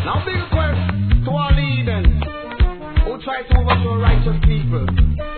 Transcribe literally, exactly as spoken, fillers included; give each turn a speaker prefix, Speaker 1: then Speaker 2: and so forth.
Speaker 1: Now big request to all heathen who try to overthrow righteous people.